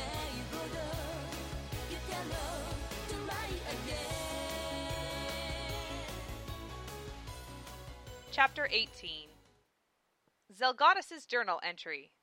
Chapter 18. Zelgadis' Journal Entry.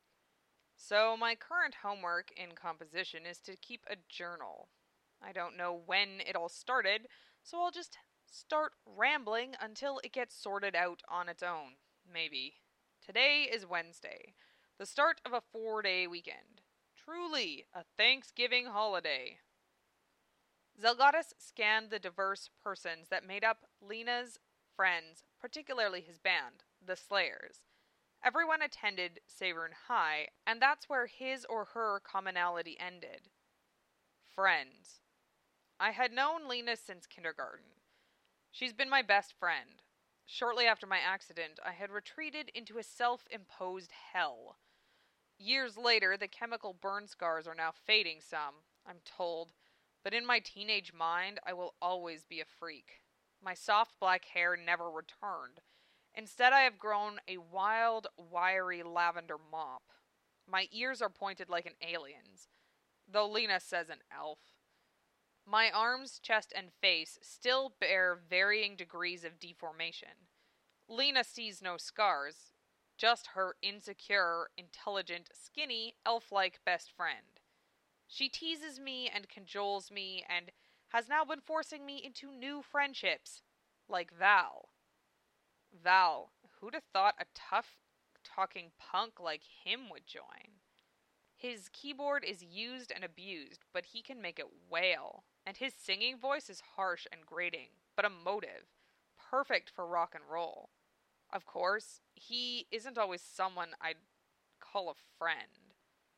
So my current homework in composition is to keep a journal. I don't know when it all started, so I'll just start rambling until it gets sorted out on its own, maybe. Today is Wednesday, the start of a 4-day weekend. Truly a Thanksgiving holiday. Zelgadis scanned the diverse persons that made up Lena's friends, particularly his band, the Slayers. Everyone attended Severn High, and that's where his or her commonality ended. Friends. I had known Lena since kindergarten. She's been my best friend. Shortly after my accident, I had retreated into a self-imposed hell. Years later, the chemical burn scars are now fading some, I'm told, but in my teenage mind, I will always be a freak. My soft black hair never returned. Instead, I have grown a wild, wiry lavender mop. My ears are pointed like an alien's, though Lena says an elf. My arms, chest, and face still bear varying degrees of deformation. Lena sees no scars, just her insecure, intelligent, skinny, elf-like best friend. She teases me and cajoles me and has now been forcing me into new friendships, like Val. Val, who'd have thought a tough-talking punk like him would join? His keyboard is used and abused, but he can make it wail, and his singing voice is harsh and grating, but emotive, perfect for rock and roll. Of course, he isn't always someone I'd call a friend.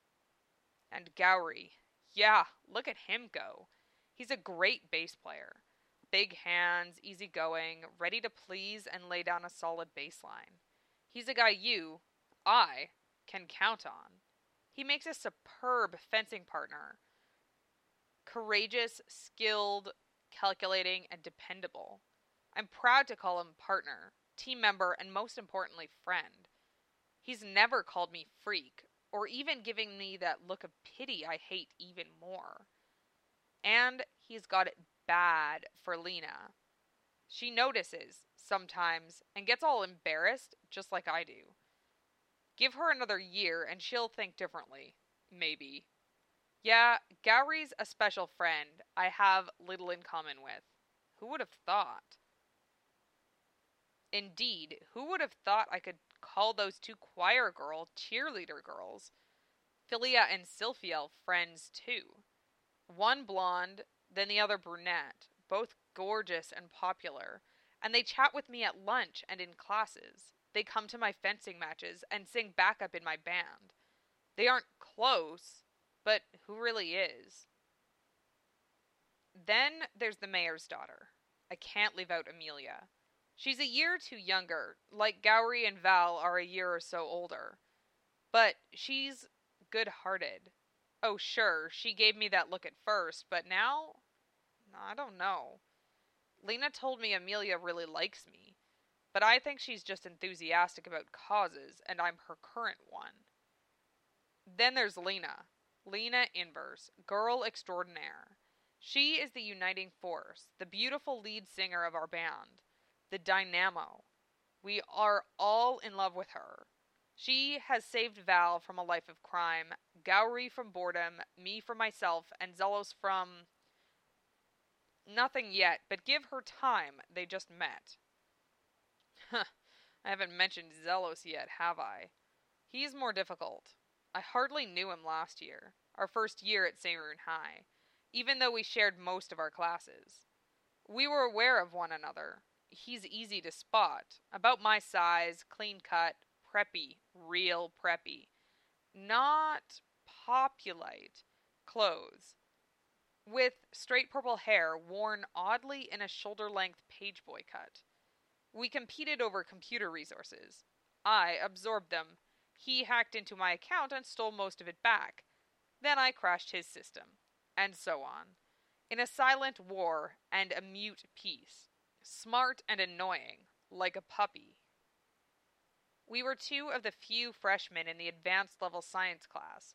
And Gowry. Yeah, look at him go. He's a great bass player. Big hands, easygoing, ready to please and lay down a solid bass line. He's a guy I, can count on. He makes a superb fencing partner. Courageous, skilled, calculating, and dependable. I'm proud to call him partner, team member, and most importantly, friend. He's never called me freak, or even giving me that look of pity I hate even more. And he's got it bad for Lena. She notices, sometimes, and gets all embarrassed, just like I do. Give her another year and she'll think differently. Maybe. Yeah, Gowry's a special friend I have little in common with. Who would have thought? Indeed, who would have thought I could call those two choir girl cheerleader girls? Philia and Silphiel friends too. One blonde, then the other brunette, both gorgeous and popular, and they chat with me at lunch and in classes. They come to my fencing matches and sing backup in my band. They aren't close, but who really is? Then there's the mayor's daughter. I can't leave out Amelia. She's a year or two younger, like Gowry and Val are a year or so older. But she's good-hearted. Oh, sure, she gave me that look at first, but now? I don't know. Lena told me Amelia really likes me, but I think she's just enthusiastic about causes, and I'm her current one. Then there's Lena. Lena Inverse, girl extraordinaire. She is the uniting force, the beautiful lead singer of our band, the dynamo. We are all in love with her. She has saved Val from a life of crime, Gowry from boredom, me from myself, and Zelos from... nothing yet, but give her time, they just met. I haven't mentioned Zelos yet, have I? He's more difficult. I hardly knew him last year, our first year at Severn High, even though we shared most of our classes. We were aware of one another. He's easy to spot, about my size, clean cut, preppy, real preppy. Not populite clothes, with straight purple hair worn oddly in a shoulder-length pageboy cut. We competed over computer resources. I absorbed them. He hacked into my account and stole most of it back. Then I crashed his system. And so on. In a silent war and a mute peace. Smart and annoying, like a puppy. We were two of the few freshmen in the advanced level science class,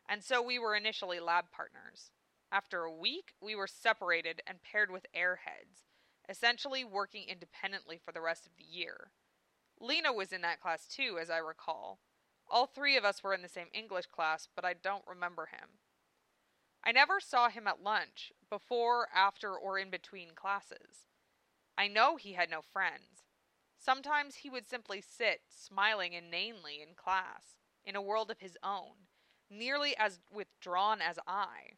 and so we were initially lab partners. After a week, we were separated and paired with airheads, essentially working independently for the rest of the year. Lena was in that class too, as I recall. All three of us were in the same English class, but I don't remember him. I never saw him at lunch, before, after, or in between classes. I know he had no friends. Sometimes he would simply sit, smiling inanely in class, in a world of his own, nearly as withdrawn as I.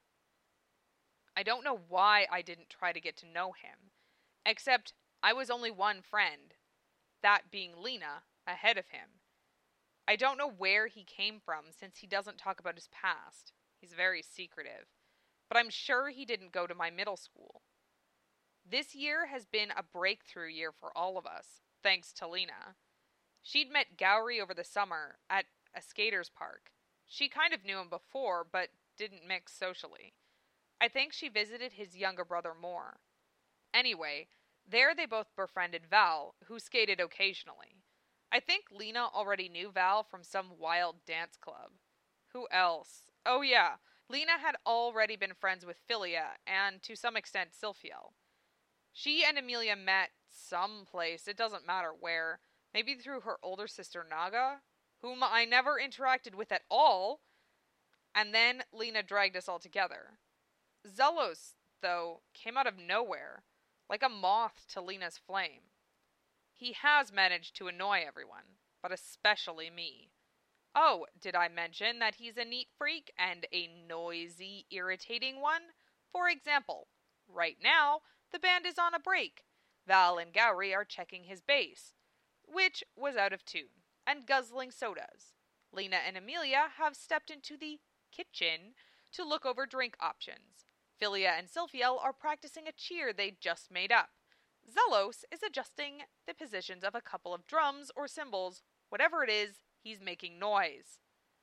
I don't know why I didn't try to get to know him, except I was only one friend, that being Lena, ahead of him. I don't know where he came from since he doesn't talk about his past. He's very secretive. But I'm sure he didn't go to my middle school. This year has been a breakthrough year for all of us, thanks to Lena. She'd met Gowrie over the summer at a skater's park. She kind of knew him before, but didn't mix socially. I think she visited his younger brother more. Anyway, there they both befriended Val, who skated occasionally. I think Lena already knew Val from some wild dance club. Who else? Oh yeah, Lena had already been friends with Philia, and to some extent Silphiel. She and Amelia met someplace, it doesn't matter where, maybe through her older sister Naga, whom I never interacted with at all, and then Lena dragged us all together. Zelos, though, came out of nowhere, like a moth to Lena's flame. He has managed to annoy everyone, but especially me. Oh, did I mention that he's a neat freak and a noisy, irritating one? For example, right now, the band is on a break. Val and Gowrie are checking his bass, which was out of tune, and guzzling sodas. Lena and Amelia have stepped into the kitchen to look over drink options. Philia and Silphiel are practicing a cheer they just made up. Zelos is adjusting the positions of a couple of drums or cymbals. Whatever it is, he's making noise.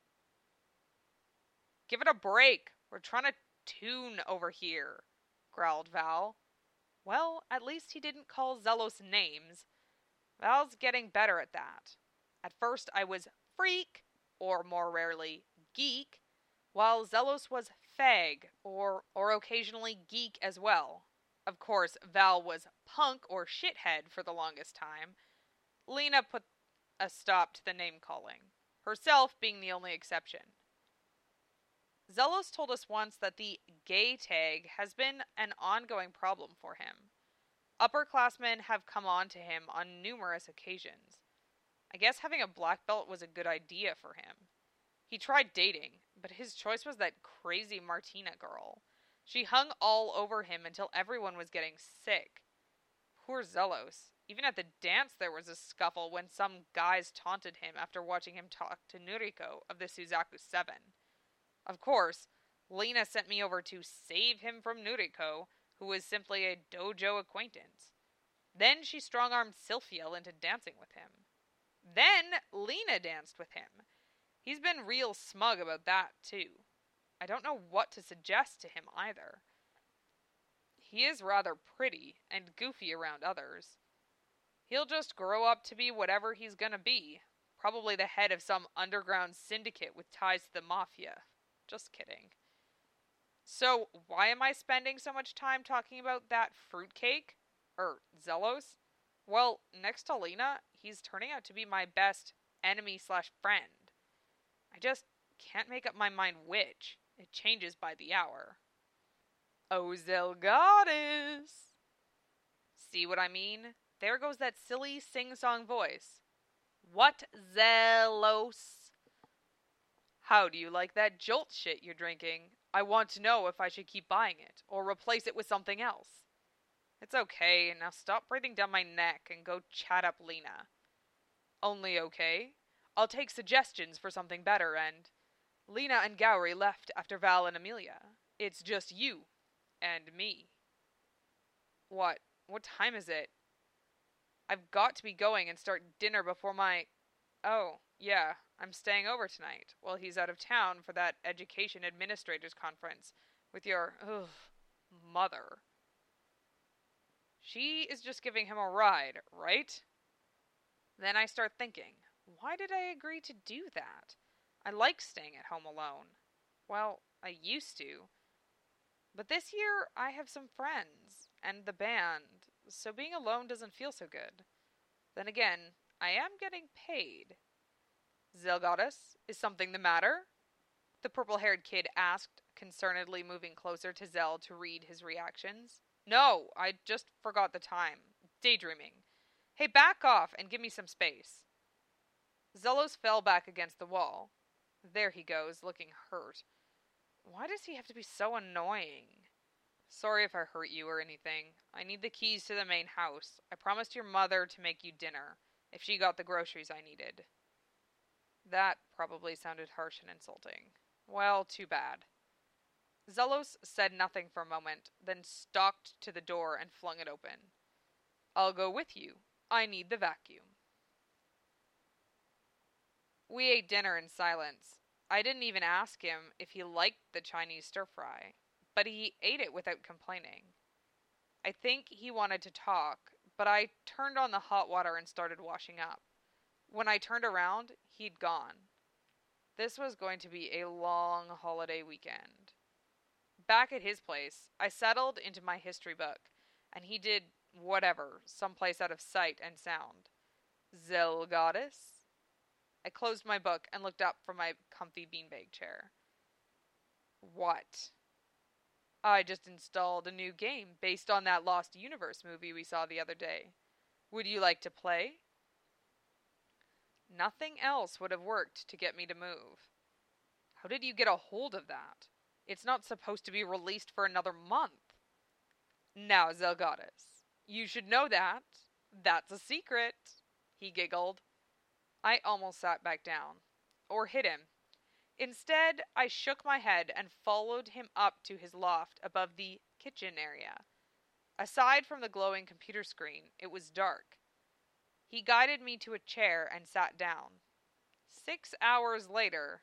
Give it a break. We're trying to tune over here, growled Val. Well, at least he didn't call Zelos names. Val's getting better at that. At first I was freak, or more rarely, geek, while Zelos was fag, or occasionally geek as well. Of course, Val was punk or shithead for the longest time. Lena put a stop to the name calling, herself being the only exception. Zelos told us once that the gay tag has been an ongoing problem for him. Upperclassmen have come on to him on numerous occasions. I guess having a black belt was a good idea for him. He tried dating, but his choice was that crazy Martina girl. She hung all over him until everyone was getting sick. Poor Zelos. Even at the dance there was a scuffle when some guys taunted him after watching him talk to Nuriko of the Suzaku 7. Of course, Lena sent me over to save him from Nuriko, who was simply a dojo acquaintance. Then she strong-armed Silphiel into dancing with him. Then Lena danced with him. He's been real smug about that, too. I don't know what to suggest to him either. He is rather pretty and goofy around others. He'll just grow up to be whatever he's gonna be. Probably the head of some underground syndicate with ties to the mafia. Just kidding. So, why am I spending so much time talking about that fruitcake? Zelos? Well, next to Lena, he's turning out to be my best enemy/friend. I just can't make up my mind which. It changes by the hour. Oh, Zelgadis! See what I mean? There goes that silly sing-song voice. What Zelos? How do you like that Jolt shit you're drinking? I want to know if I should keep buying it, or replace it with something else. It's okay, now stop breathing down my neck and go chat up Lena. Only okay? I'll take suggestions for something better, and... Lena and Gowrie left after Val and Amelia. It's just you. And me. What? What time is it? I've got to be going and start dinner before my... Oh, yeah, I'm staying over tonight, while he's out of town for that education administrators conference with your, mother. She is just giving him a ride, right? Then I start thinking, why did I agree to do that? I like staying at home alone. Well, I used to. But this year, I have some friends, and the band, so being alone doesn't feel so good. Then again, I am getting paid. Zelgadus, is something the matter? The purple haired kid asked, concernedly moving closer to Zel to read his reactions. No, I just forgot the time. Daydreaming. Hey, back off and give me some space. Zelos fell back against the wall. There he goes, looking hurt. Why does he have to be so annoying? Sorry if I hurt you or anything. I need the keys to the main house. I promised your mother to make you dinner, if she got the groceries I needed. That probably sounded harsh and insulting. Well, too bad. Zelos said nothing for a moment, then stalked to the door and flung it open. I'll go with you. I need the vacuum. We ate dinner in silence. I didn't even ask him if he liked the Chinese stir fry, but he ate it without complaining. I think he wanted to talk, but I turned on the hot water and started washing up. When I turned around, he'd gone. This was going to be a long holiday weekend. Back at his place, I settled into my history book, and he did whatever, someplace out of sight and sound. Zelgadis? I closed my book and looked up from my comfy beanbag chair. What? I just installed a new game based on that Lost Universe movie we saw the other day. Would you like to play? Nothing else would have worked to get me to move. How did you get a hold of that? It's not supposed to be released for another month. Now, Zelgadis, you should know that. That's a secret, he giggled. I almost sat back down. Or hit him. Instead, I shook my head and followed him up to his loft above the kitchen area. Aside from the glowing computer screen, it was dark. He guided me to a chair and sat down. 6 hours later.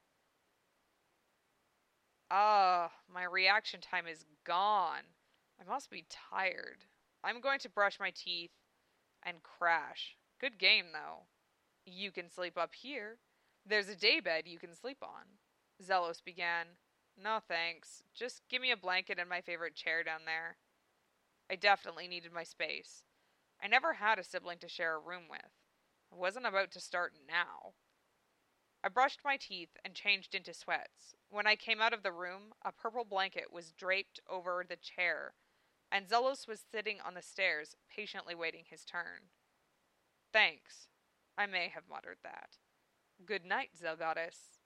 My reaction time is gone. I must be tired. I'm going to brush my teeth and crash. Good game, though. You can sleep up here. There's a daybed you can sleep on. Zelos began. No thanks. Just give me a blanket and my favorite chair down there. I definitely needed my space. I never had a sibling to share a room with. I wasn't about to start now. I brushed my teeth and changed into sweats. When I came out of the room, a purple blanket was draped over the chair, and Zelos was sitting on the stairs, patiently waiting his turn. Thanks. I may have muttered that. Good night, Zelgadis.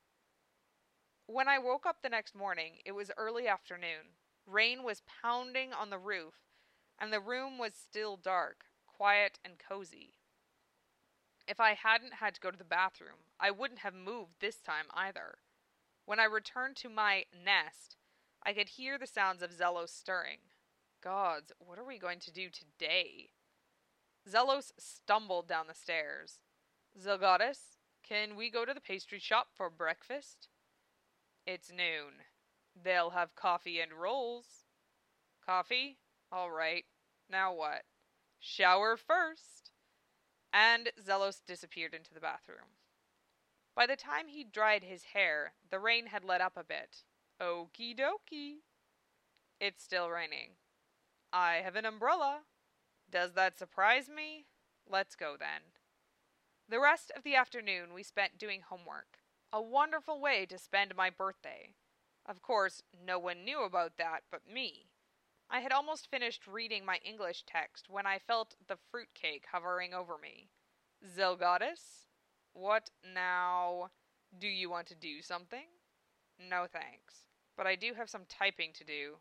When I woke up the next morning, it was early afternoon. Rain was pounding on the roof, and the room was still dark, quiet, and cozy. If I hadn't had to go to the bathroom, I wouldn't have moved this time either. When I returned to my nest, I could hear the sounds of Zelos stirring. Gods, what are we going to do today? Zelos stumbled down the stairs. Zelgadis, can we go to the pastry shop for breakfast? It's noon. They'll have coffee and rolls. Coffee? All right. Now what? Shower first. And Zelos disappeared into the bathroom. By the time he'd dried his hair, the rain had let up a bit. Okie dokie. It's still raining. I have an umbrella. Does that surprise me? Let's go then. The rest of the afternoon we spent doing homework. A wonderful way to spend my birthday. Of course, no one knew about that but me. I had almost finished reading my English text when I felt the fruitcake hovering over me. Zelgadis? What now? Do you want to do something? No thanks, but I do have some typing to do.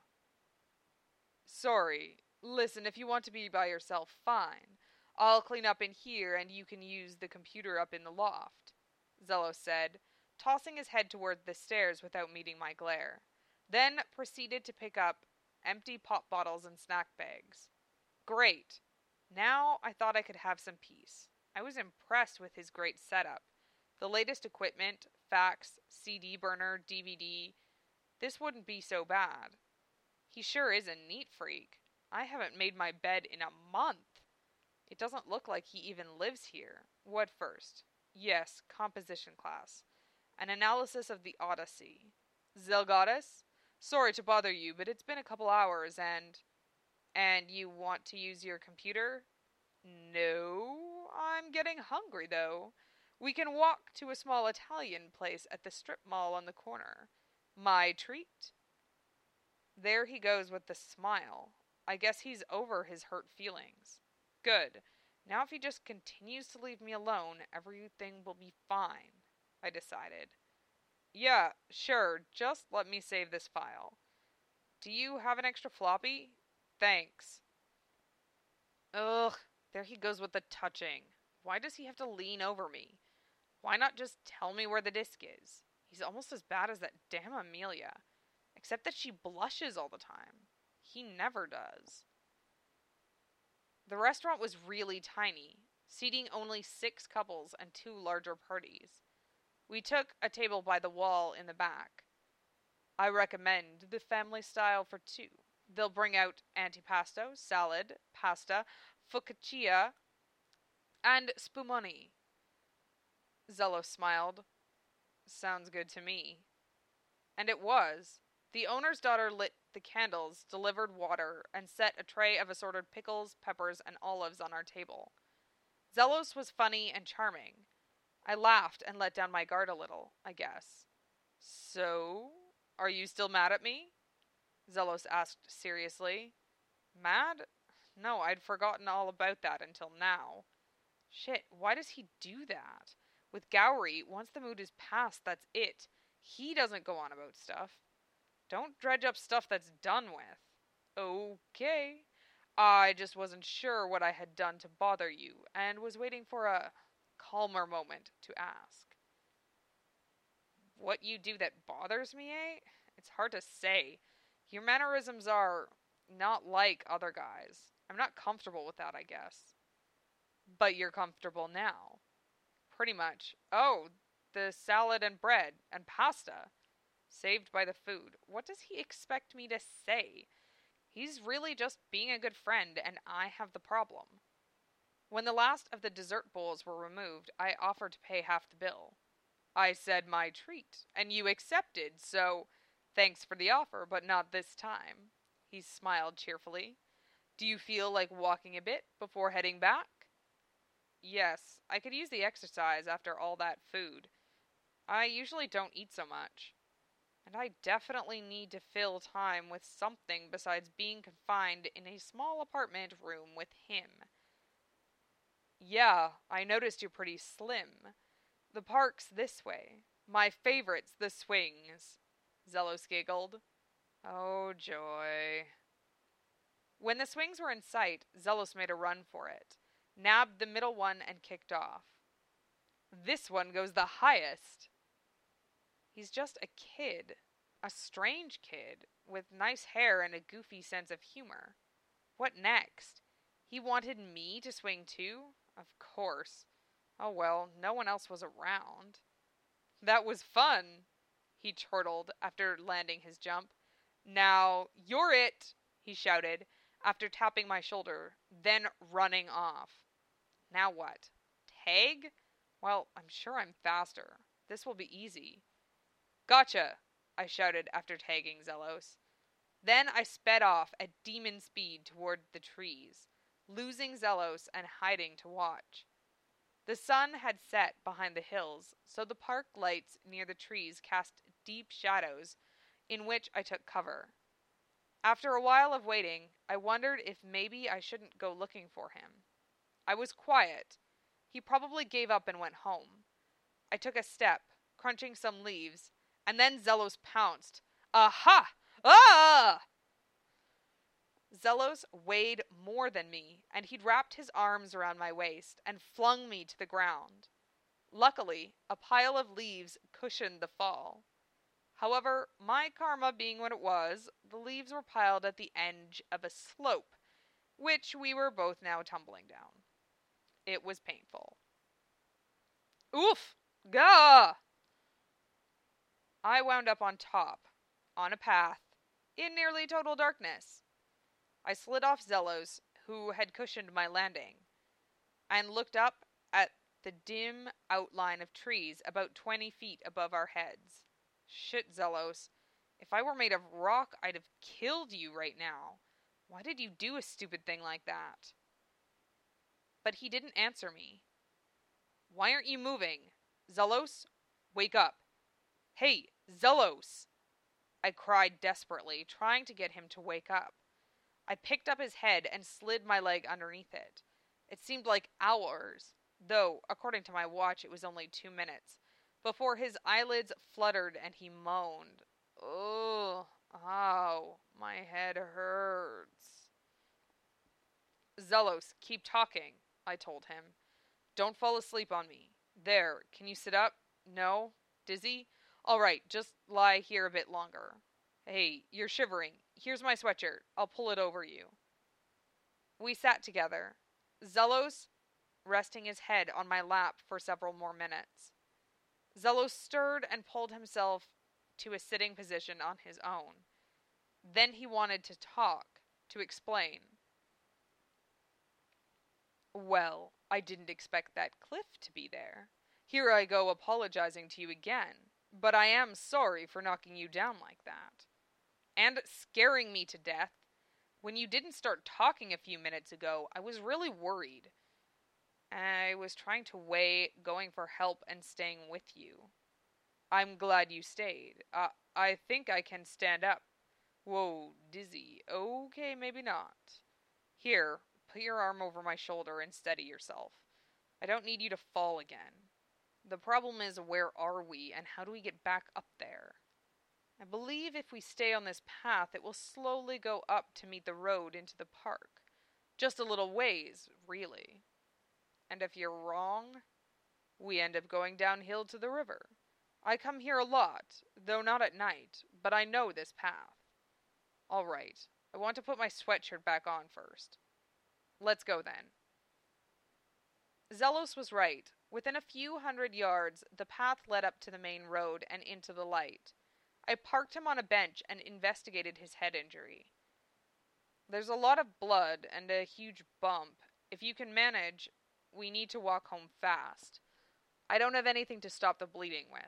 Sorry. Listen, if you want to be by yourself, fine. I'll clean up in here and you can use the computer up in the loft, Zelos said, tossing his head toward the stairs without meeting my glare. Then proceeded to pick up empty pop bottles and snack bags. Great. Now I thought I could have some peace. I was impressed with his great setup. The latest equipment, fax, CD burner, DVD. This wouldn't be so bad. He sure is a neat freak. I haven't made my bed in a month. It doesn't look like he even lives here. What first? Yes, composition class. An analysis of the Odyssey. Zelgoddess? Sorry to bother you, but it's been a couple hours and you want to use your computer? No, I'm getting hungry though. We can walk to a small Italian place at the strip mall on the corner. My treat? There he goes with the smile. I guess he's over his hurt feelings. Good. Now if he just continues to leave me alone, everything will be fine, I decided. Yeah, sure, just let me save this file. Do you have an extra floppy? Thanks. Ugh, there he goes with the touching. Why does he have to lean over me? Why not just tell me where the disc is? He's almost as bad as that damn Amelia. Except that she blushes all the time. He never does. The restaurant was really tiny, seating only 6 couples and 2 larger parties. We took a table by the wall in the back. I recommend the family style for 2. They'll bring out antipasto, salad, pasta, focaccia, and spumoni. Zello smiled. Sounds good to me. And it was. The owner's daughter lit the candles, delivered water, and set a tray of assorted pickles, peppers, and olives on our table. Zelos was funny and charming. I laughed and let down my guard a little, I guess. So, are you still mad at me? Zelos asked seriously. Mad? No, I'd forgotten all about that until now. Shit, why does he do that? With Gowry, once the mood is past, that's it. He doesn't go on about stuff. Don't dredge up stuff that's done with. Okay. I just wasn't sure what I had done to bother you, and was waiting for a calmer moment to ask. What you do that bothers me, eh? It's hard to say. Your mannerisms are not like other guys. I'm not comfortable with that, I guess. But you're comfortable now. Pretty much. Oh, the salad and bread and pasta. Saved by the food. What does he expect me to say? He's really just being a good friend, and I have the problem. When the last of the dessert bowls were removed, I offered to pay half the bill. I said my treat, and you accepted, so thanks for the offer, but not this time. He smiled cheerfully. Do you feel like walking a bit before heading back? Yes, I could use the exercise after all that food. I usually don't eat so much. And I definitely need to fill time with something besides being confined in a small apartment room with him. Yeah, I noticed you're pretty slim. The park's this way. My favorite's the swings. Zelos giggled. Oh, joy. When the swings were in sight, Zelos made a run for it, nabbed the middle one, and kicked off. This one goes the highest. He's just a kid. A strange kid, with nice hair and a goofy sense of humor. What next? He wanted me to swing too? Of course. Oh well, no one else was around. That was fun, he chortled after landing his jump. Now, you're it, he shouted, after tapping my shoulder, then running off. Now what? Tag? Well, I'm sure I'm faster. This will be easy. Gotcha, I shouted after tagging Zelos. Then I sped off at demon speed toward the trees, losing Zelos and hiding to watch. The sun had set behind the hills, so the park lights near the trees cast deep shadows in which I took cover. After a while of waiting, I wondered if maybe I shouldn't go looking for him. I was quiet. He probably gave up and went home. I took a step, crunching some leaves, and then Zelos pounced. Aha! Ah! Zelos weighed more than me, and he'd wrapped his arms around my waist and flung me to the ground. Luckily, a pile of leaves cushioned the fall. However, my karma being what it was, the leaves were piled at the edge of a slope, which we were both now tumbling down. It was painful. Oof! Gah! I wound up on top, on a path, in nearly total darkness. I slid off Zelos, who had cushioned my landing, and looked up at the dim outline of trees about 20 feet above our heads. Shit, Zelos. If I were made of rock, I'd have killed you right now. Why did you do a stupid thing like that? But he didn't answer me. Why aren't you moving? Zelos, wake up. Hey, Zelos! I cried desperately, trying to get him to wake up. I picked up his head and slid my leg underneath it. It seemed like hours, though, according to my watch, it was only 2 minutes, before his eyelids fluttered and he moaned. Oh, ow, my head hurts. Zelos, keep talking, I told him. Don't fall asleep on me. There, can you sit up? No? Dizzy? All right, just lie here a bit longer. Hey, you're shivering. Here's my sweatshirt. I'll pull it over you. We sat together, Zelos resting his head on my lap for several more minutes. Zelos stirred and pulled himself to a sitting position on his own. Then he wanted to talk, to explain. Well, I didn't expect that cliff to be there. Here I go apologizing to you again, but I am sorry for knocking you down like that. And scaring me to death. When you didn't start talking a few minutes ago, I was really worried. I was trying to weigh going for help and staying with you. I'm glad you stayed. I think I can stand up. Whoa, dizzy. Okay, maybe not. Here, put your arm over my shoulder and steady yourself. I don't need you to fall again. The problem is, where are we, and how do we get back up there? I believe if we stay on this path, it will slowly go up to meet the road into the park. Just a little ways, really. And if you're wrong, we end up going downhill to the river. I come here a lot, though not at night, but I know this path. All right, I want to put my sweatshirt back on first. Let's go then. Zelos was right. Within a few hundred yards, the path led up to the main road and into the light. I parked him on a bench and investigated his head injury. There's a lot of blood and a huge bump. If you can manage, we need to walk home fast. I don't have anything to stop the bleeding with.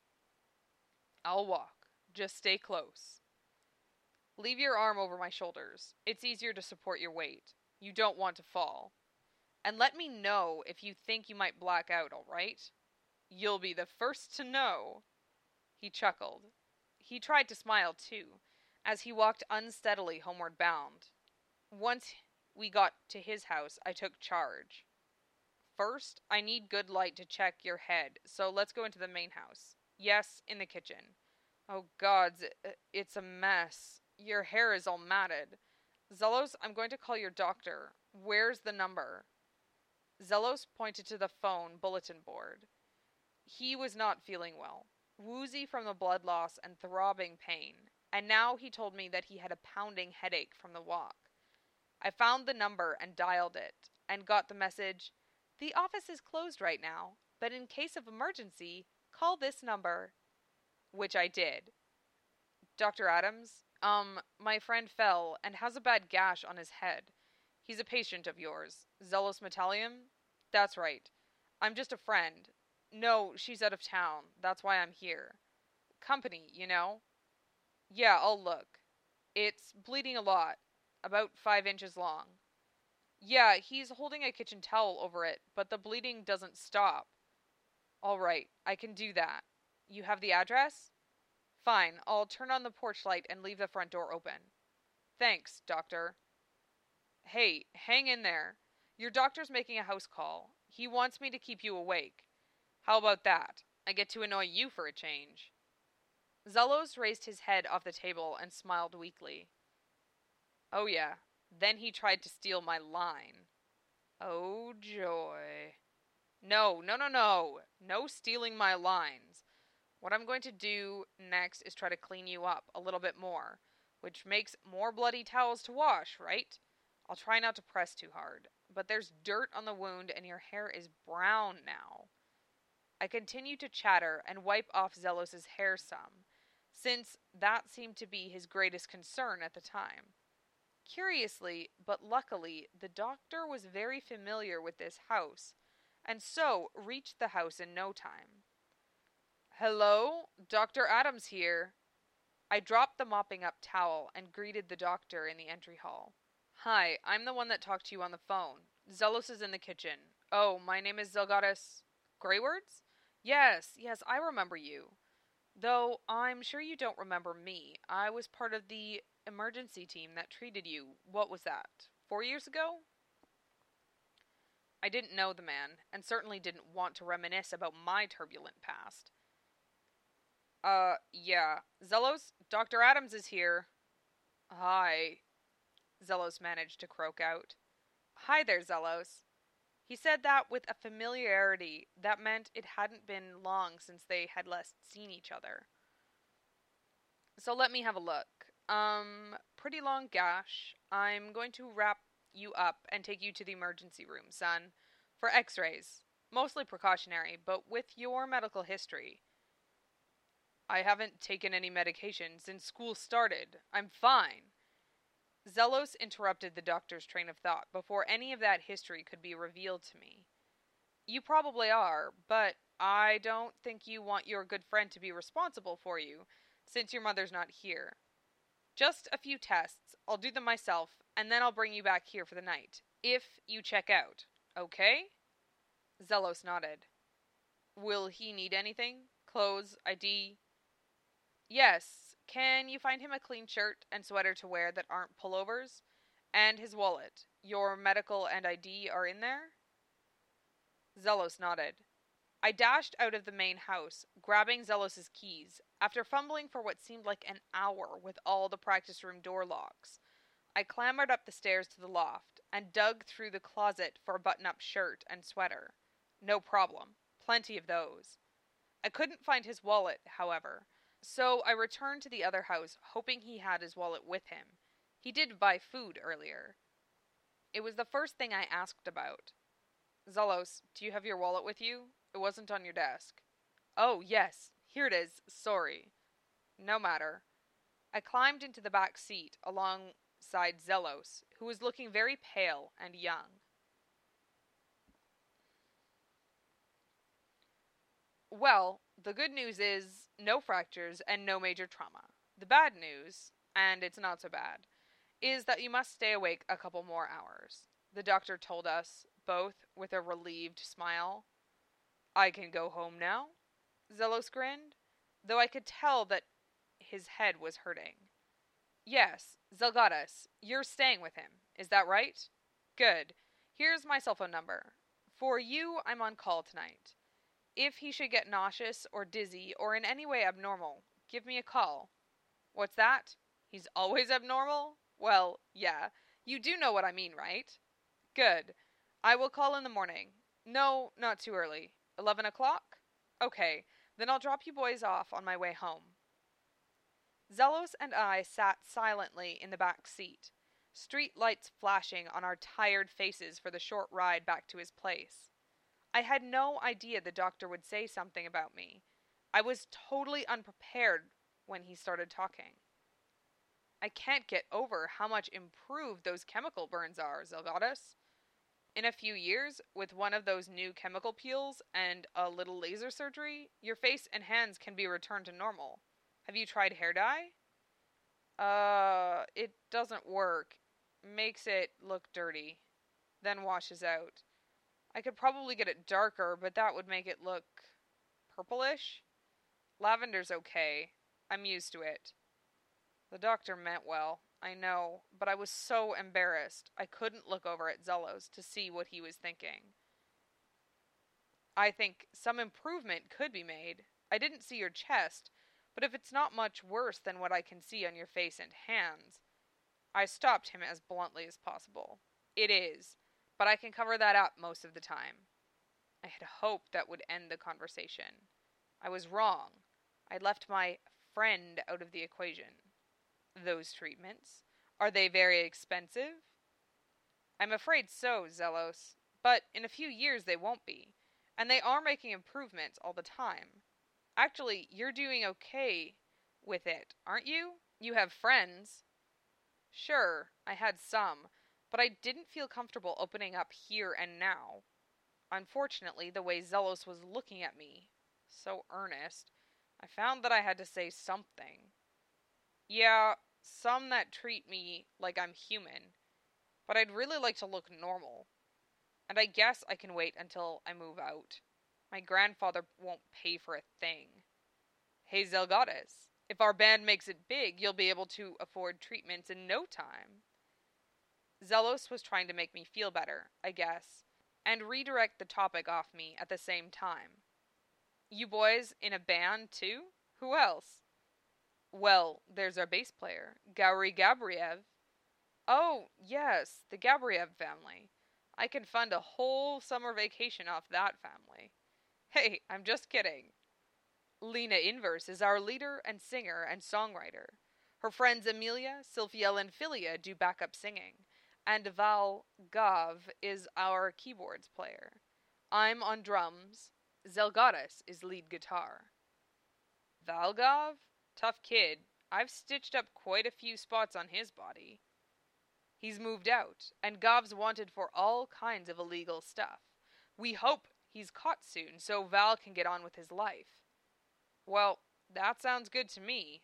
I'll walk. Just stay close. Leave your arm over my shoulders. It's easier to support your weight. You don't want to fall. And let me know if you think you might black out, all right? You'll be the first to know. He chuckled. He tried to smile, too, as he walked unsteadily homeward bound. Once we got to his house, I took charge. First, I need good light to check your head, so let's go into the main house. Yes, in the kitchen. Oh, gods, it's a mess. Your hair is all matted. Zelos, I'm going to call your doctor. Where's the number? Zelos pointed to the phone bulletin board. He was not feeling well, woozy from the blood loss and throbbing pain, and now he told me that he had a pounding headache from the walk. I found the number and dialed it, and got the message, "The office is closed right now, but in case of emergency, call this number," which I did. Dr. Adams, my friend fell and has a bad gash on his head. He's a patient of yours. Zelos Metallium? That's right. I'm just a friend. No, she's out of town. That's why I'm here. Company, you know? Yeah, I'll look. It's bleeding a lot. About 5 inches long. Yeah, he's holding a kitchen towel over it, but the bleeding doesn't stop. All right, I can do that. You have the address? Fine, I'll turn on the porch light and leave the front door open. Thanks, doctor. Hey, hang in there. Your doctor's making a house call. He wants me to keep you awake. How about that? I get to annoy you for a change. Zelos raised his head off the table and smiled weakly. Oh yeah, then he tried to steal my line. Oh joy. No, no, no, no. No stealing my lines. What I'm going to do next is try to clean you up a little bit more, which makes more bloody towels to wash, right? I'll try not to press too hard, but there's dirt on the wound and your hair is brown now. I continued to chatter and wipe off Zelos' hair some, since that seemed to be his greatest concern at the time. Curiously, but luckily, the doctor was very familiar with this house, and so reached the house in no time. Hello, Dr. Adams here. I dropped the mopping up towel and greeted the doctor in the entry hall. Hi, I'm the one that talked to you on the phone. Zelos is in the kitchen. Oh, my name is Zelgadis Greywords? Yes, I remember you. Though I'm sure you don't remember me. I was part of the emergency team that treated you. What was that? 4 years ago? I didn't know the man, and certainly didn't want to reminisce about my turbulent past. Yeah. Zelos, Dr. Adams is here. Hi, Zelos managed to croak out. Hi there, Zelos. He said that with a familiarity that meant it hadn't been long since they had last seen each other. So let me have a look. Pretty long gash. I'm going to wrap you up and take you to the emergency room, son, for x-rays. Mostly precautionary, but with your medical history. I haven't taken any medication since school started. I'm fine. Zelos interrupted the doctor's train of thought before any of that history could be revealed to me. You probably are, but I don't think you want your good friend to be responsible for you, since your mother's not here. Just a few tests. I'll do them myself, and then I'll bring you back here for the night. If you check out. Okay? Zelos nodded. Will he need anything? Clothes, ID? Yes. Can you find him a clean shirt and sweater to wear that aren't pullovers? And his wallet. Your medical and ID are in there? Zelos nodded. I dashed out of the main house, grabbing Zelos's keys, after fumbling for what seemed like an hour with all the practice room door locks. I clambered up the stairs to the loft, and dug through the closet for a button-up shirt and sweater. No problem. Plenty of those. I couldn't find his wallet, however, so I returned to the other house, hoping he had his wallet with him. He did buy food earlier. It was the first thing I asked about. Zelos, do you have your wallet with you? It wasn't on your desk. Oh, yes. Here it is. Sorry. No matter. I climbed into the back seat alongside Zelos, who was looking very pale and young. Well, the good news is no fractures and no major trauma. The bad news, and it's not so bad, is that you must stay awake a couple more hours. The doctor told us, both with a relieved smile. I can go home now? Zelos grinned, though I could tell that his head was hurting. Yes, Zelgadis, you're staying with him. Is that right? Good. Here's my cell phone number. For you, I'm on call tonight. If he should get nauseous or dizzy or in any way abnormal, give me a call. What's that? He's always abnormal? Well, yeah. You do know what I mean, right? Good. I will call in the morning. No, not too early. 11 o'clock? Okay, then I'll drop you boys off on my way home. Zelos and I sat silently in the back seat, street lights flashing on our tired faces for the short ride back to his place. I had no idea the doctor would say something about me. I was totally unprepared when he started talking. I can't get over how much improved those chemical burns are, Zelgadis. In a few years, with one of those new chemical peels and a little laser surgery, your face and hands can be returned to normal. Have you tried hair dye? It doesn't work. Makes it look dirty. Then washes out. I could probably get it darker, but that would make it look purplish. Lavender's okay. I'm used to it. The doctor meant well, I know, but I was so embarrassed I couldn't look over at Zelos to see what he was thinking. I think some improvement could be made. I didn't see your chest, but if it's not much worse than what I can see on your face and hands. I stopped him as bluntly as possible. It is, but I can cover that up most of the time. I had hoped that would end the conversation. I was wrong. I'd left my friend out of the equation. Those treatments? Are they very expensive? I'm afraid so, Zelos. But in a few years they won't be. And they are making improvements all the time. Actually, you're doing okay with it, aren't you? You have friends. Sure, I had some, but I didn't feel comfortable opening up here and now. Unfortunately, the way Zelos was looking at me, so earnest, I found that I had to say something. Yeah, some that treat me like I'm human, but I'd really like to look normal. And I guess I can wait until I move out. My grandfather won't pay for a thing. Hey, Zelgadis, if our band makes it big, you'll be able to afford treatments in no time. Zelos was trying to make me feel better, I guess, and redirect the topic off me at the same time. You boys in a band, too? Who else? Well, there's our bass player, Gauri Gabriev. Oh, yes, the Gabriev family. I can fund a whole summer vacation off that family. Hey, I'm just kidding. Lena Inverse is our leader and singer and songwriter. Her friends Amelia, Sylphiel, and Philia do backup singing, and Val Gav is our keyboards player. I'm on drums. Zelgadis is lead guitar. Valgov? Tough kid. I've stitched up quite a few spots on his body. He's moved out, and Gov's wanted for all kinds of illegal stuff. We hope he's caught soon so Val can get on with his life. Well, that sounds good to me.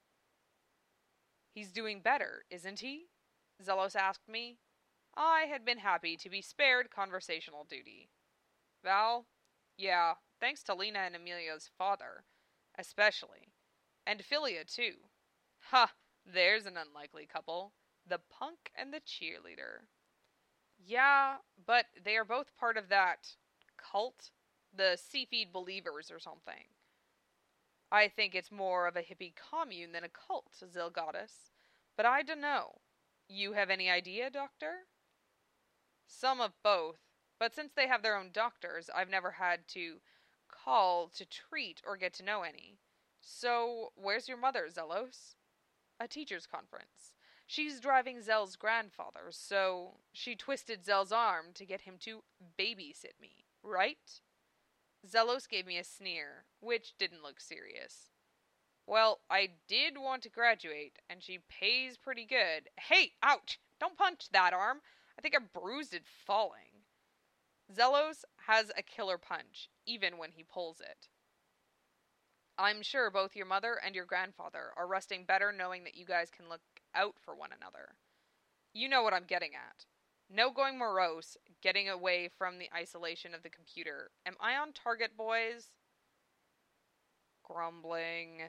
He's doing better, isn't he? Zelos asked me. I had been happy to be spared conversational duty. Val? Yeah, thanks to Lena and Amelia's father, especially. And Philia, too. Ha! There's an unlikely couple. The punk and the cheerleader. Yeah, but they are both part of that cult? The Seafeed Believers or something. I think it's more of a hippie commune than a cult, Zilgatus. But I dunno. You have any idea, Doctor? Some of both, but since they have their own doctors, I've never had to call to treat or get to know any. So, where's your mother, Zelos? A teacher's conference. She's driving Zell's grandfather, so she twisted Zell's arm to get him to babysit me, right? Zelos gave me a sneer, which didn't look serious. Well, I did want to graduate, and she pays pretty good. Hey, ouch! Don't punch that arm! I think I bruised it falling. Zelos has a killer punch, even when he pulls it. I'm sure both your mother and your grandfather are resting better knowing that you guys can look out for one another. You know what I'm getting at. No going morose, getting away from the isolation of the computer. Am I on target, boys? Grumbling.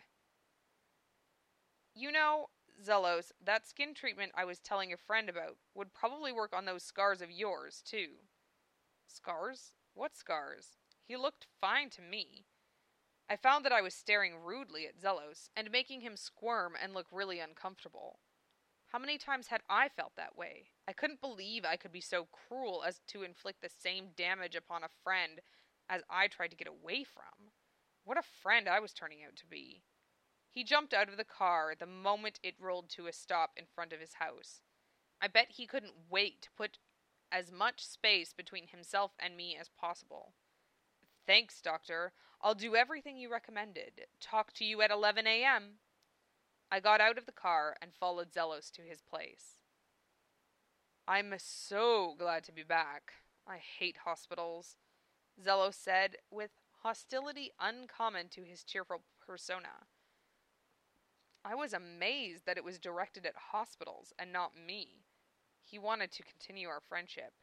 You know, Zelos, that skin treatment I was telling a friend about would probably work on those scars of yours, too. Scars? What scars? He looked fine to me. I found that I was staring rudely at Zelos and making him squirm and look really uncomfortable. How many times had I felt that way? I couldn't believe I could be so cruel as to inflict the same damage upon a friend as I tried to get away from. What a friend I was turning out to be. He jumped out of the car the moment it rolled to a stop in front of his house. I bet he couldn't wait to put as much space between himself and me as possible. Thanks, Doctor. I'll do everything you recommended. Talk to you at 11 a.m. I got out of the car and followed Zelos to his place. I'm so glad to be back. I hate hospitals, Zelos said, with hostility uncommon to his cheerful persona. I was amazed that it was directed at hospitals and not me. He wanted to continue our friendship.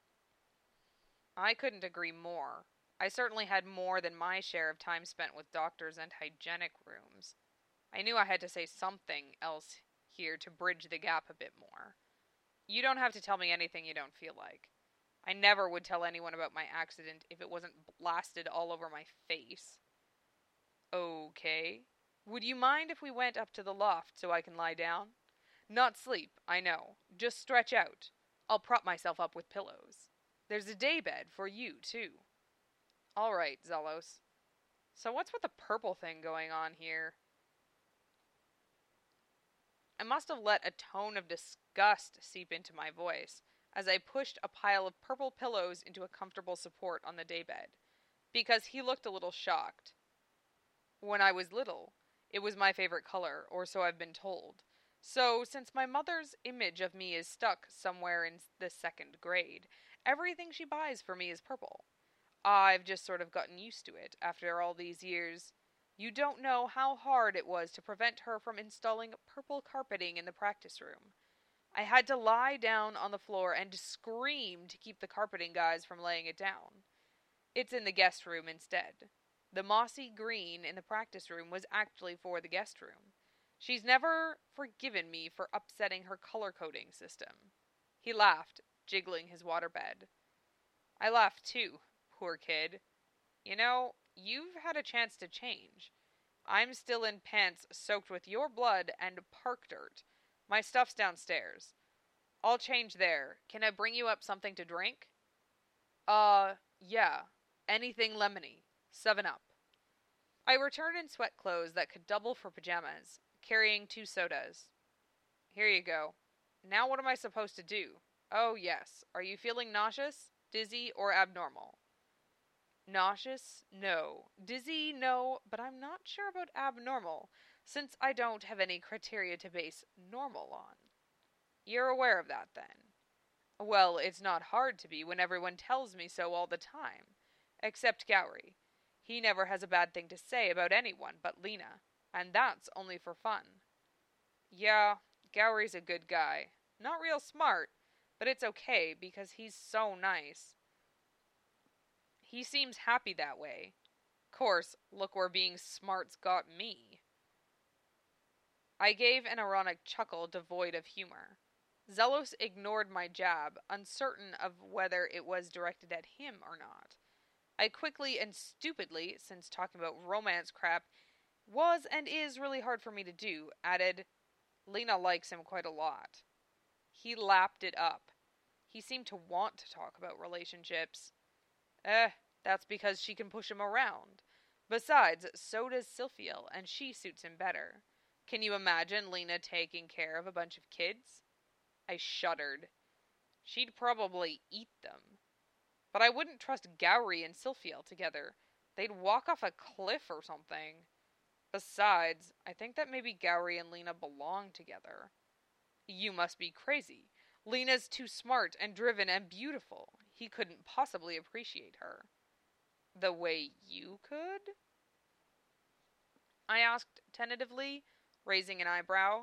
I couldn't agree more. I certainly had more than my share of time spent with doctors and hygienic rooms. I knew I had to say something else here to bridge the gap a bit more. You don't have to tell me anything you don't feel like. I never would tell anyone about my accident if it wasn't blasted all over my face. Okay. Would you mind if we went up to the loft so I can lie down? Not sleep, I know. Just stretch out. I'll prop myself up with pillows. There's a daybed for you, too. All right, Zelos. So what's with the purple thing going on here? I must have let a tone of disgust seep into my voice as I pushed a pile of purple pillows into a comfortable support on the daybed, because he looked a little shocked. When I was little, it was my favorite color, or so I've been told. So, since my mother's image of me is stuck somewhere in the second grade, everything she buys for me is purple. I've just sort of gotten used to it after all these years. You don't know how hard it was to prevent her from installing purple carpeting in the practice room. I had to lie down on the floor and scream to keep the carpeting guys from laying it down. It's in the guest room instead. The mossy green in the practice room was actually for the guest room. She's never forgiven me for upsetting her color coding system. He laughed, jiggling his waterbed. I laughed too, poor kid. You know, you've had a chance to change. I'm still in pants soaked with your blood and park dirt. My stuff's downstairs. I'll change there. Can I bring you up something to drink? Yeah. Anything lemony. 7-Up. I returned in sweat clothes that could double for pajamas, carrying 2 sodas. Here you go. Now what am I supposed to do? Oh, yes. Are you feeling nauseous, dizzy, or abnormal? Nauseous? No. Dizzy? No. But I'm not sure about abnormal, since I don't have any criteria to base normal on. You're aware of that, then? Well, it's not hard to be when everyone tells me so all the time. Except Gowry. He never has a bad thing to say about anyone but Lena, and that's only for fun. Yeah, Gowry's a good guy. Not real smart, but it's okay because he's so nice. He seems happy that way. Course, look where being smart's got me. I gave an ironic chuckle devoid of humor. Zelos ignored my jab, uncertain of whether it was directed at him or not. I quickly and stupidly, since talking about romance crap was and is really hard for me to do, added, Lena likes him quite a lot. He lapped it up. He seemed to want to talk about relationships. That's because she can push him around. Besides, so does Sylphiel, and she suits him better. Can you imagine Lena taking care of a bunch of kids? I shuddered. She'd probably eat them. But I wouldn't trust Gowry and Sylphiel together. They'd walk off a cliff or something. Besides, I think that maybe Gowry and Lena belong together. You must be crazy. Lena's too smart and driven and beautiful. He couldn't possibly appreciate her. The way you could? I asked tentatively, raising an eyebrow.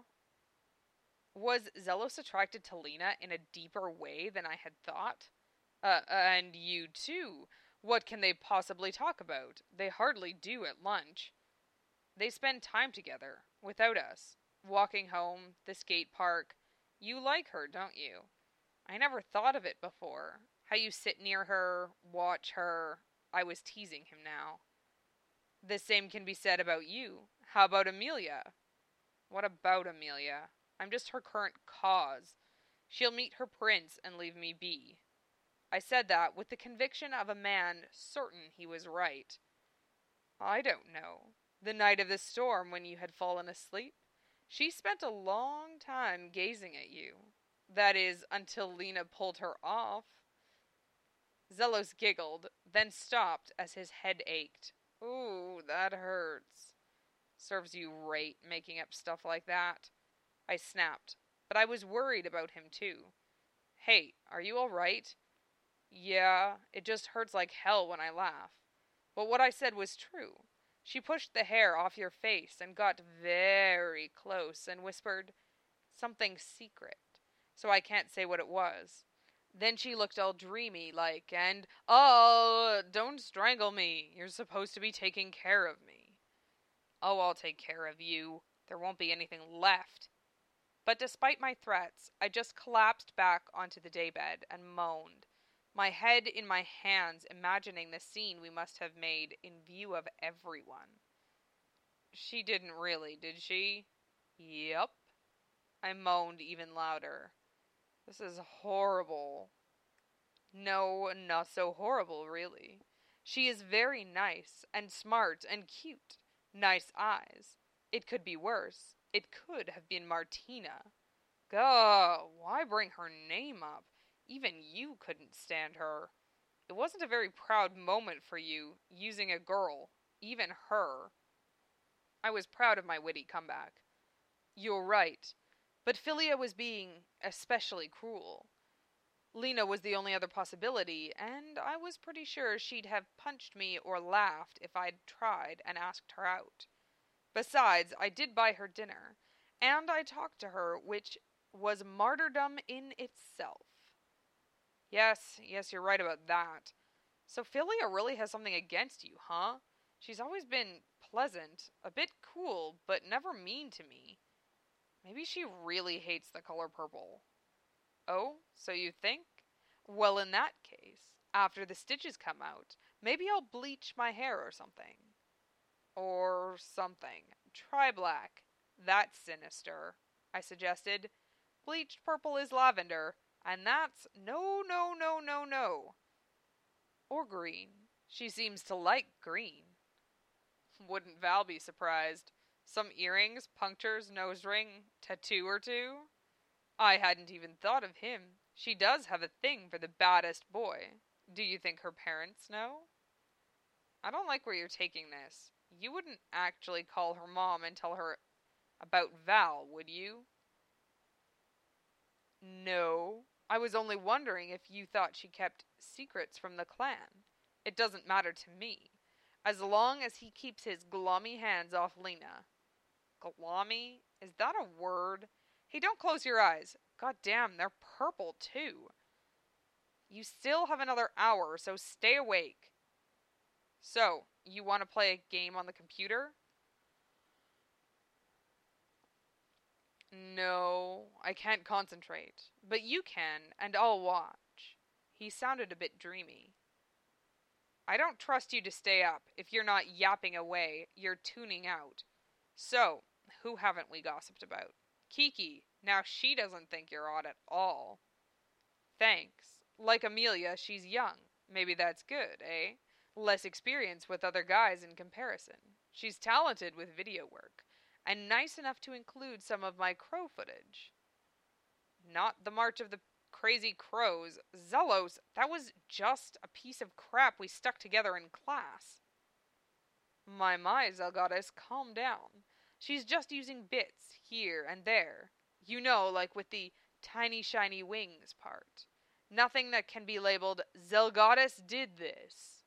Was Zelos attracted to Lena in a deeper way than I had thought? And you too. What can they possibly talk about? They hardly do at lunch. They spend time together, without us. Walking home, the skate park. You like her, don't you? I never thought of it before. How you sit near her, watch her. I was teasing him now. The same can be said about you. How about Amelia? What about Amelia? I'm just her current cause. She'll meet her prince and leave me be. I said that with the conviction of a man certain he was right. I don't know. The night of the storm when you had fallen asleep, she spent a long time gazing at you. That is, until Lena pulled her off. Zelos giggled, then stopped as his head ached. Ooh, that hurts. Serves you right, making up stuff like that. I snapped, but I was worried about him too. Hey, are you alright? Yeah, it just hurts like hell when I laugh. But what I said was true. She pushed the hair off your face and got very close and whispered, something secret, so I can't say what it was. Then she looked all dreamy like, and, oh, don't strangle me. You're supposed to be taking care of me. Oh, I'll take care of you. There won't be anything left. But despite my threats, I just collapsed back onto the daybed and moaned, my head in my hands, imagining the scene we must have made in view of everyone. She didn't really, did she? Yep. I moaned even louder. This is horrible. No, not so horrible, really. She is very nice, and smart, and cute. Nice eyes. It could be worse. It could have been Martina. Gah, why bring her name up? Even you couldn't stand her. It wasn't a very proud moment for you, using a girl, even her. I was proud of my witty comeback. You're right. But Philia was being especially cruel. Lena was the only other possibility, and I was pretty sure she'd have punched me or laughed if I'd tried and asked her out. Besides, I did buy her dinner, and I talked to her, which was martyrdom in itself. Yes, you're right about that. So Philia really has something against you, huh? She's always been pleasant, a bit cool, but never mean to me. Maybe she really hates the color purple. Oh, so you think? Well, in that case, after the stitches come out, maybe I'll bleach my hair or something. Or something. Try black. That's sinister, I suggested. Bleached purple is lavender, and that's no. Or green. She seems to like green. Wouldn't Val be surprised? Some earrings, punctures, nose ring, tattoo or two? I hadn't even thought of him. She does have a thing for the baddest boy. Do you think her parents know? I don't like where you're taking this. You wouldn't actually call her mom and tell her about Val, would you? No. I was only wondering if you thought she kept secrets from the clan. It doesn't matter to me, as long as he keeps his glommy hands off Lena. Glommy? Is that a word? Hey, don't close your eyes. God damn, they're purple too. You still have another hour, so stay awake. So, you want to play a game on the computer? No, I can't concentrate. But you can, and I'll watch. He sounded a bit dreamy. I don't trust you to stay up. If you're not yapping away, you're tuning out. So, who haven't we gossiped about? Kiki. Now she doesn't think you're odd at all. Thanks. Like Amelia, she's young. Maybe that's good, eh? Less experience with other guys in comparison. She's talented with video work, and nice enough to include some of my crow footage. Not the March of the Crazy Crows. Zelos, that was just a piece of crap we stuck together in class. My, Zelgadis, calm down. She's just using bits here and there. You know, like with the tiny shiny wings part. Nothing that can be labeled, Zelgadis did this.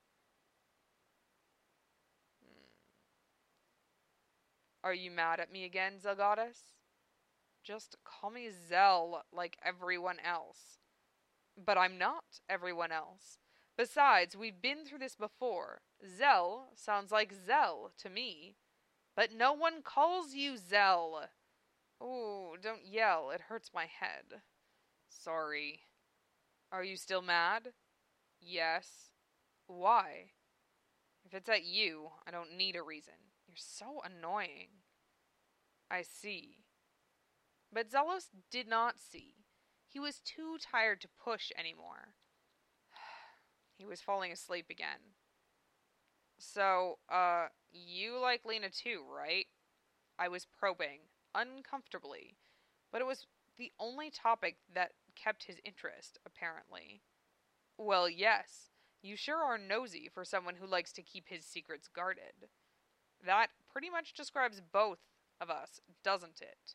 Are you mad at me again, Zelgadis? Just call me Zell like everyone else. But I'm not everyone else. Besides, we've been through this before. Zell sounds like Zell to me. But no one calls you Zell. Oh, don't yell. It hurts my head. Sorry. Are you still mad? Yes. Why? If it's at you, I don't need a reason. You're so annoying. I see. But Zelos did not see. He was too tired to push anymore. He was falling asleep again. So, you like Lena too, right? I was probing, uncomfortably, but it was the only topic that kept his interest, apparently. Well, yes, you sure are nosy for someone who likes to keep his secrets guarded. That pretty much describes both of us, doesn't it?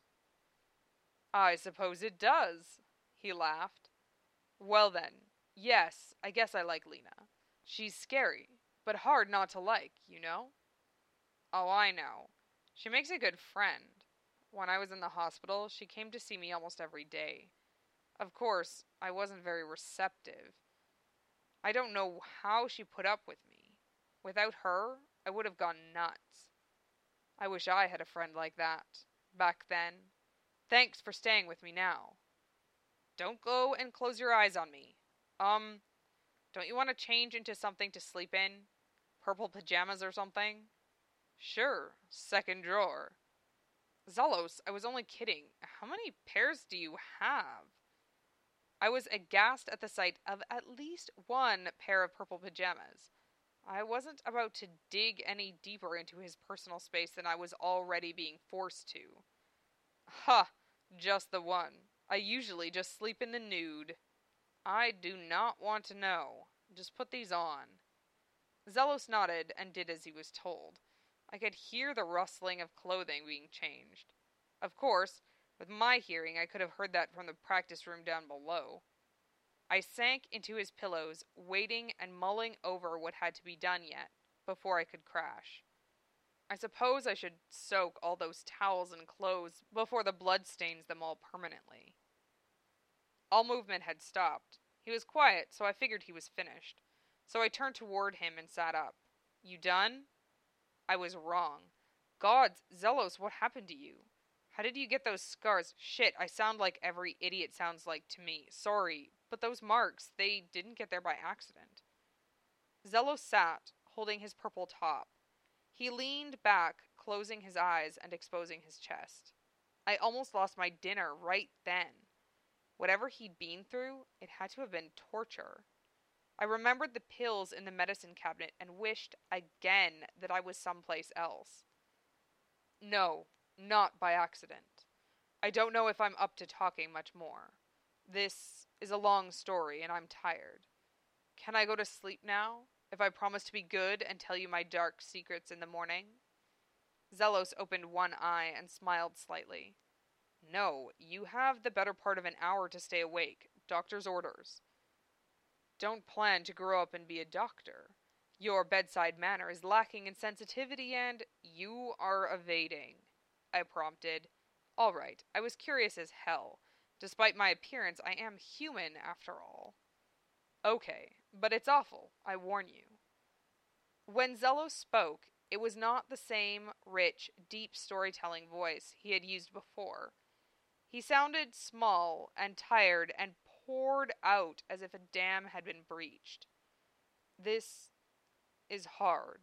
I suppose it does, he laughed. Well then, yes, I guess I like Lena. She's scary, but hard not to like, you know? Oh, I know. She makes a good friend. When I was in the hospital, she came to see me almost every day. Of course, I wasn't very receptive. I don't know how she put up with me. Without her, I would have gone nuts. I wish I had a friend like that. Back then. Thanks for staying with me now. Don't go and close your eyes on me. Don't you want to change into something to sleep in? Purple pajamas or something? Sure, second drawer. Zelos, I was only kidding. How many pairs do you have? I was aghast at the sight of at least one pair of purple pajamas. I wasn't about to dig any deeper into his personal space than I was already being forced to. Ha! Just the one. I usually just sleep in the nude. I do not want to know. Just put these on. Zelos nodded and did as he was told. I could hear the rustling of clothing being changed. Of course, with my hearing, I could have heard that from the practice room down below. I sank into his pillows, waiting and mulling over what had to be done yet, before I could crash. I suppose I should soak all those towels and clothes before the blood stains them all permanently. All movement had stopped. He was quiet, so I figured he was finished. So I turned toward him and sat up. You done? I was wrong. Gods, Zelos, what happened to you? How did you get those scars? Shit, I sound like every idiot sounds like to me. Sorry, but those marks, they didn't get there by accident. Zelos sat, holding his purple top. He leaned back, closing his eyes and exposing his chest. I almost lost my dinner right then. Whatever he'd been through, it had to have been torture. I remembered the pills in the medicine cabinet and wished again that I was someplace else. No, not by accident. I don't know if I'm up to talking much more. This is a long story and I'm tired. Can I go to sleep now, if I promise to be good and tell you my dark secrets in the morning? Zelos opened one eye and smiled slightly. No, you have the better part of an hour to stay awake. Doctor's orders. Don't plan to grow up and be a doctor. Your bedside manner is lacking in sensitivity and you are evading, I prompted. All right, I was curious as hell. Despite my appearance, I am human after all. Okay, but it's awful, I warn you. When Zelos spoke, it was not the same rich, deep storytelling voice he had used before. He sounded small and tired and poured out as if a dam had been breached. This is hard.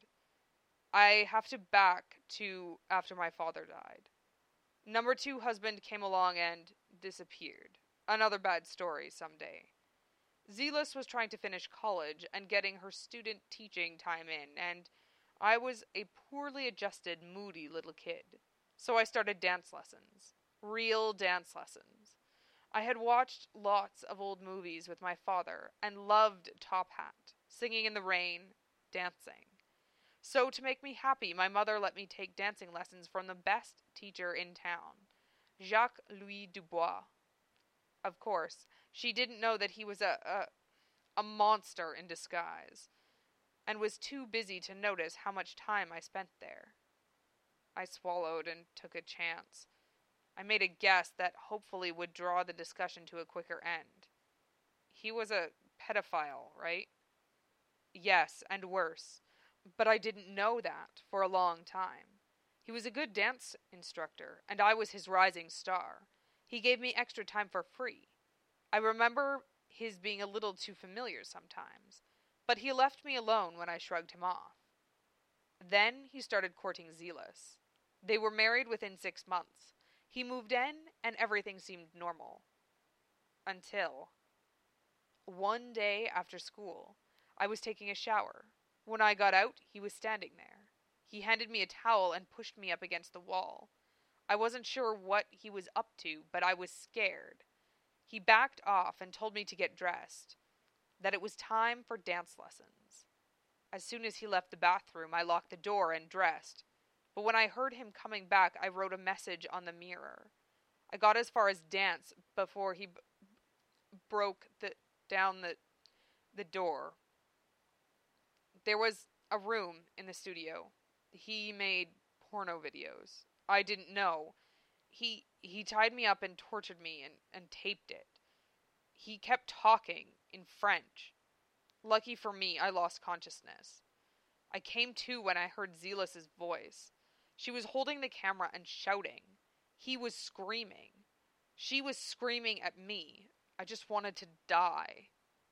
I have to back to after my father died. Number two husband came along and disappeared. Another bad story someday. Zelos was trying to finish college and getting her student teaching time in, and I was a poorly adjusted, moody little kid. So I started dance lessons. Real dance lessons. I had watched lots of old movies with my father and loved Top Hat, singing in the rain, dancing. So to make me happy, my mother let me take dancing lessons from the best teacher in town, Jacques Louis Dubois. Of course, she didn't know that he was a monster in disguise, and was too busy to notice how much time I spent there. I swallowed and took a chance. I made a guess that hopefully would draw the discussion to a quicker end. He was a pedophile, right? Yes, and worse. But I didn't know that for a long time. He was a good dance instructor, and I was his rising star. He gave me extra time for free. I remember his being a little too familiar sometimes, but he left me alone when I shrugged him off. Then he started courting Zelos. They were married within 6 months. He moved in, and everything seemed normal. Until one day after school, I was taking a shower. When I got out, he was standing there. He handed me a towel and pushed me up against the wall. I wasn't sure what he was up to, but I was scared. He backed off and told me to get dressed, that it was time for dance lessons. As soon as he left the bathroom, I locked the door and dressed. But when I heard him coming back, I wrote a message on the mirror. I got as far as dance before he broke down the door. There was a room in the studio. He made porno videos. I didn't know. He tied me up and tortured me and taped it. He kept talking in French. Lucky for me, I lost consciousness. I came to when I heard Zelos' voice. She was holding the camera and shouting. He was screaming. She was screaming at me. I just wanted to die.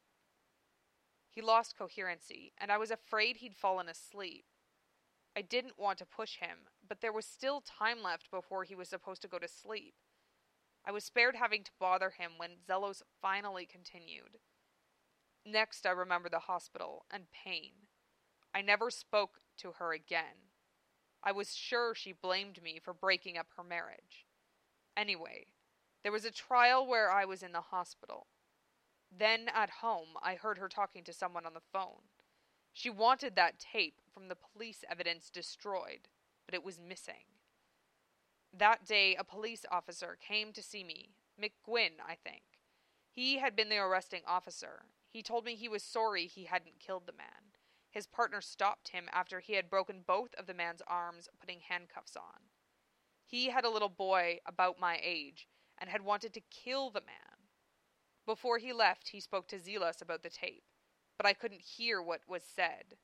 He lost coherency, and I was afraid he'd fallen asleep. I didn't want to push him, but there was still time left before he was supposed to go to sleep. I was spared having to bother him when Zelos finally continued. Next, I remember the hospital and pain. I never spoke to her again. I was sure she blamed me for breaking up her marriage. Anyway, there was a trial where I was in the hospital. Then, at home, I heard her talking to someone on the phone. She wanted that tape from the police evidence destroyed, but it was missing. That day, a police officer came to see me. McGuinn, I think. He had been the arresting officer. He told me he was sorry he hadn't killed the man. His partner stopped him after he had broken both of the man's arms, putting handcuffs on. He had a little boy about my age and had wanted to kill the man. Before he left, he spoke to Zelos about the tape, but I couldn't hear what was said.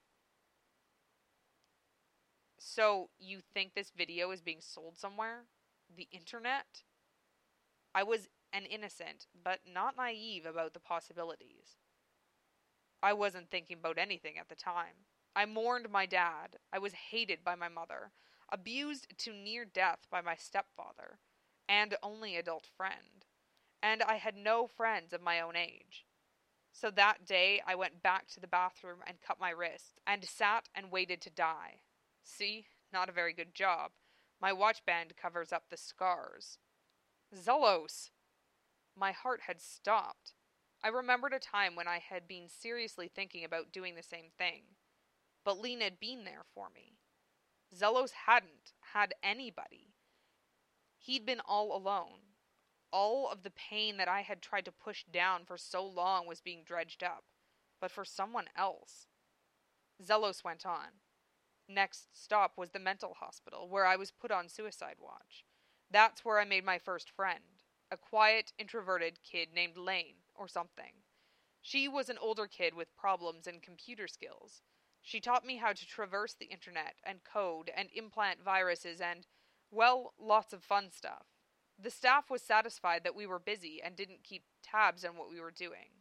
So, you think this video is being sold somewhere? The internet? I was an innocent, but not naive about the possibilities. I wasn't thinking about anything at the time. I mourned my dad. I was hated by my mother, abused to near death by my stepfather, and only adult friend. And I had no friends of my own age. So that day I went back to the bathroom and cut my wrist, and sat and waited to die. See, not a very good job. My watch band covers up the scars. Zelos! My heart had stopped. I remembered a time when I had been seriously thinking about doing the same thing. But Lena had been there for me. Zelos hadn't had anybody. He'd been all alone. All of the pain that I had tried to push down for so long was being dredged up, but for someone else. Zelos went on. Next stop was the mental hospital, where I was put on suicide watch. That's where I made my first friend, a quiet, introverted kid named Lane, or something. She was an older kid with problems in computer skills. She taught me how to traverse the internet and code and implant viruses and, well, lots of fun stuff. The staff was satisfied that we were busy and didn't keep tabs on what we were doing.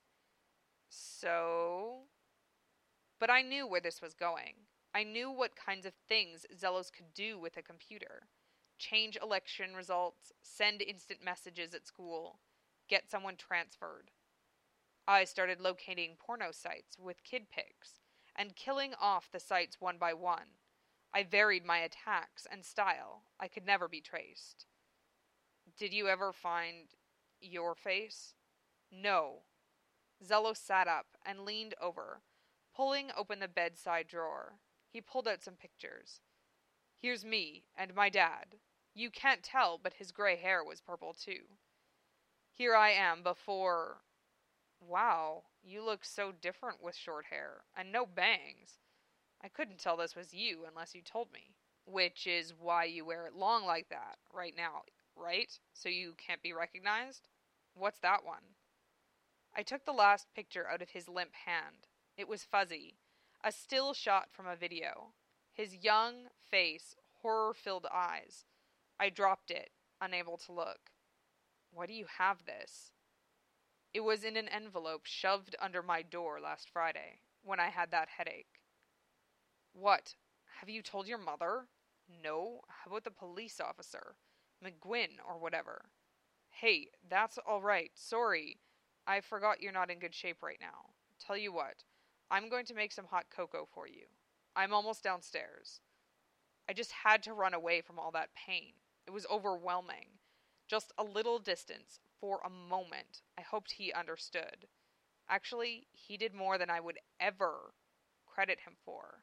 But I knew where this was going. I knew what kinds of things Zelos could do with a computer. Change election results, send instant messages at school, get someone transferred. I started locating porno sites with kid pics, and killing off the sites one by one. I varied my attacks and style. I could never be traced. Did you ever find your face? No. Zelos sat up and leaned over, pulling open the bedside drawer. He pulled out some pictures. Here's me and my dad. You can't tell, but his gray hair was purple too. Here I am before... Wow, you look so different with short hair, and no bangs. I couldn't tell this was you unless you told me. Which is why you wear it long like that, right now, right? So you can't be recognized? What's that one? I took the last picture out of his limp hand. It was fuzzy, a still shot from a video. His young face, horror-filled eyes. I dropped it, unable to look. Why do you have this? It was in an envelope shoved under my door last Friday, when I had that headache. What? Have you told your mother? No. How about the police officer? McGuinn, or whatever. Hey, that's all right. Sorry. I forgot you're not in good shape right now. Tell you what, I'm going to make some hot cocoa for you. I'm almost downstairs. I just had to run away from all that pain. It was overwhelming. Just a little distance, for a moment. I hoped he understood. Actually, he did more than I would ever credit him for.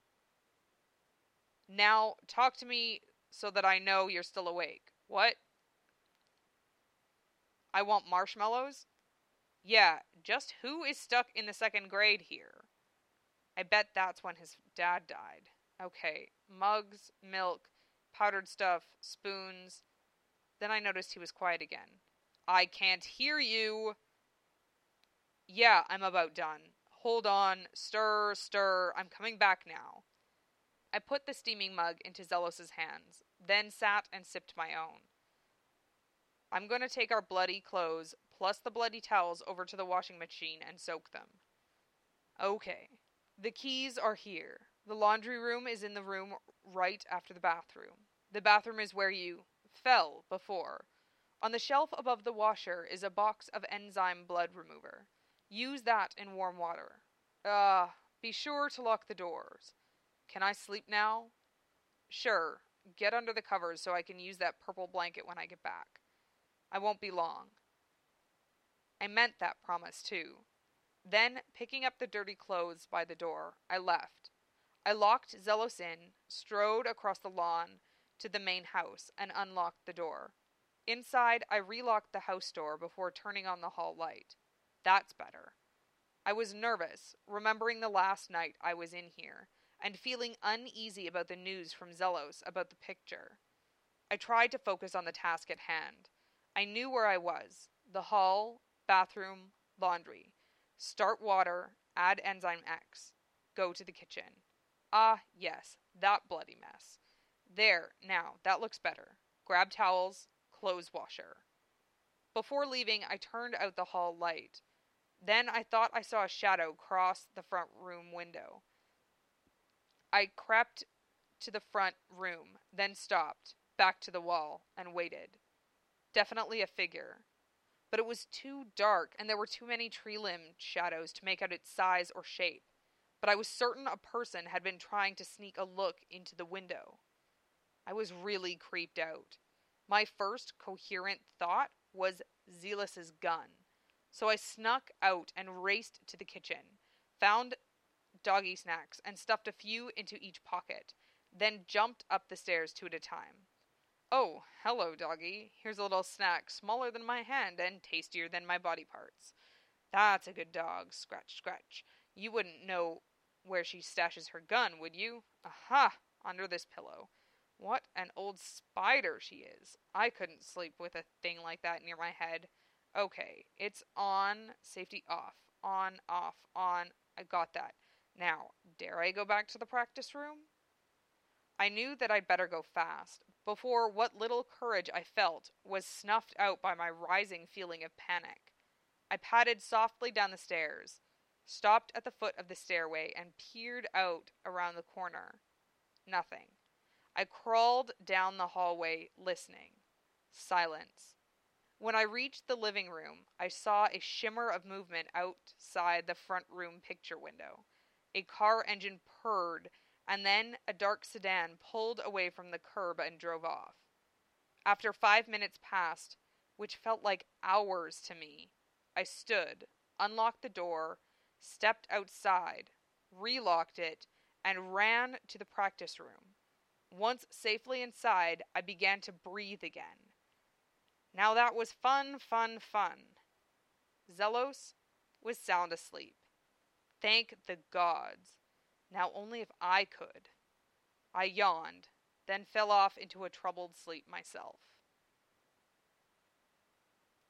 Now, talk to me so that I know you're still awake. What? I want marshmallows? Yeah, just who is stuck in the second grade here? I bet that's when his dad died. Okay, mugs, milk, powdered stuff, spoons. Then I noticed he was quiet again. I can't hear you! Yeah, I'm about done. Hold on, stir, I'm coming back now. I put the steaming mug into Zelos' hands, then sat and sipped my own. I'm going to take our bloody clothes, plus the bloody towels, over to the washing machine and soak them. Okay. The keys are here. The laundry room is in the room right after the bathroom. The bathroom is where you fell before. On the shelf above the washer is a box of enzyme blood remover. Use that in warm water. Be sure to lock the doors. Can I sleep now? Sure. Get under the covers so I can use that purple blanket when I get back. I won't be long. I meant that promise, too. Then, picking up the dirty clothes by the door, I left. I locked Zelos in, strode across the lawn to the main house, and unlocked the door. Inside, I relocked the house door before turning on the hall light. That's better. I was nervous, remembering the last night I was in here, and feeling uneasy about the news from Zelos about the picture. I tried to focus on the task at hand. I knew where I was: the hall, bathroom, laundry. Start water, add enzyme X. Go to the kitchen. Ah, yes, that bloody mess. There, now, that looks better. Grab towels, clothes washer. Before leaving, I turned out the hall light. Then I thought I saw a shadow cross the front room window. I crept to the front room, then stopped, back to the wall, and waited. Definitely a figure. But it was too dark, and there were too many tree-limbed shadows to make out its size or shape. But I was certain a person had been trying to sneak a look into the window. I was really creeped out. My first coherent thought was Zealous' gun. So I snuck out and raced to the kitchen, found doggy snacks and stuffed a few into each pocket, then jumped up the stairs two at a time. Oh, hello, doggy. Here's a little snack smaller than my hand and tastier than my body parts. That's a good dog. Scratch, scratch. You wouldn't know where she stashes her gun, would you? Aha! Under this pillow. What an old spider she is. I couldn't sleep with a thing like that near my head. Okay, it's on, safety off, on, off, on. I got that. Now, dare I go back to the practice room? I knew that I'd better go fast, before what little courage I felt was snuffed out by my rising feeling of panic. I padded softly down the stairs, stopped at the foot of the stairway, and peered out around the corner. Nothing. I crawled down the hallway, listening. Silence. When I reached the living room, I saw a shimmer of movement outside the front room picture window. A car engine purred, and then a dark sedan pulled away from the curb and drove off. After 5 minutes passed, which felt like hours to me, I stood, unlocked the door, stepped outside, relocked it, and ran to the practice room. Once safely inside, I began to breathe again. Now that was fun, fun, fun. Zelos was sound asleep. Thank the gods. Now only if I could. I yawned, then fell off into a troubled sleep myself.